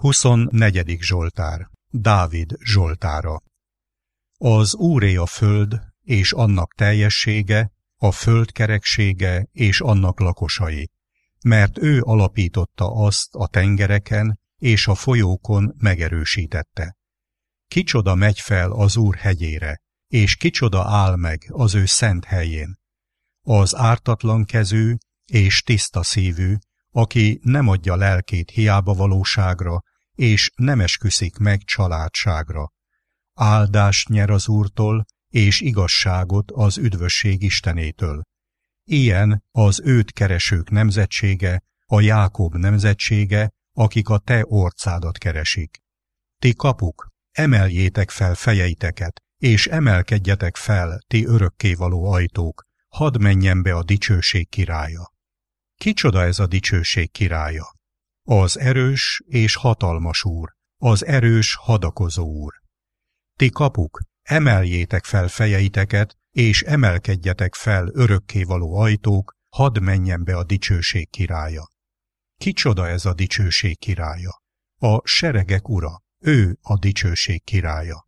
24. Zsoltár. Dávid zsoltára. Az Úré a föld, és annak teljessége, a föld kereksége, és annak lakosai, mert ő alapította azt a tengereken, és a folyókon megerősítette. Kicsoda megy fel az Úr hegyére, és kicsoda áll meg az ő szent helyén? Az ártatlan kezű és tiszta szívű, aki nem adja lelkét hiába valóságra, és nem esküszik meg családságra. Áldást nyer az Úrtól, és igazságot az üdvösség Istenétől. Ilyen az őt keresők nemzetsége, a Jákob nemzetsége, akik a te orcádat keresik. Ti kapuk, emeljétek fel fejeiteket, és emelkedjetek fel, ti örökkévaló ajtók, hadd menjen be a dicsőség királya. Kicsoda ez a dicsőség királya? Az erős és hatalmas Úr, az erős hadakozó Úr. Ti kapuk, emeljétek fel fejeiteket, és emelkedjetek fel örökkévaló ajtók, hadd menjen be a dicsőség királya. Kicsoda ez a dicsőség királya? A seregek ura, ő a dicsőség királya.